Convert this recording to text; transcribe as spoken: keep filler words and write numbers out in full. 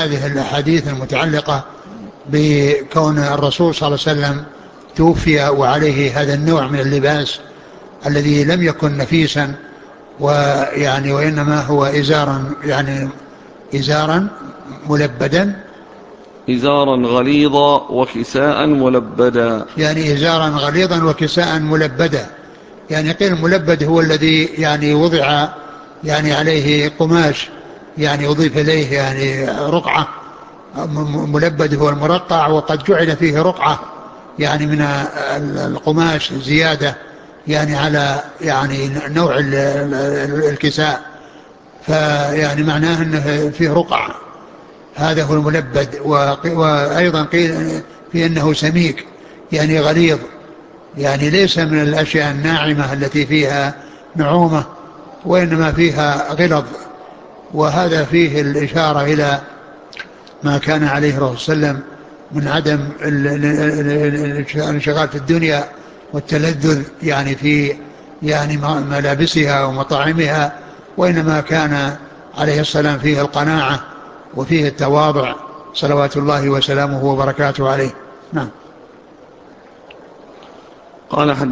هذه الأحاديث المتعلقة بكون الرسول صلى الله عليه وسلم توفي وعليه هذا النوع من اللباس الذي لم يكن نفيسا، ويعني وإنما هو إزارا يعني إزارا ملبدا، إزارا غليظا وكساء ملبدا. يعني إزارا غليظا وكساء ملبدا. يعني قيل الملبد هو الذي يعني وضع يعني عليه قماش، يعني أضيف إليه يعني رقعة. ملبد هو المرقع، وقد جعل فيه رقعة يعني من القماش زيادة يعني على يعني نوع الكساء، فيعني معناه أنه فيه رقعة، هذا هو الملبد. وأيضا قيل في أنه سميك يعني غليظ، يعني ليس من الأشياء الناعمة التي فيها نعومة، وإنما فيها غلظ. وهذا فيه الإشارة إلى ما كان عليه الرسول صلى الله عليه وسلم من عدم الانشغال في الدنيا والتلذذ يعني في يعني ملابسها ومطاعمها، وإنما كان عليه السلام فيه القناعة وفيه التواضع صلوات الله وسلامه وبركاته عليه. نعم. قال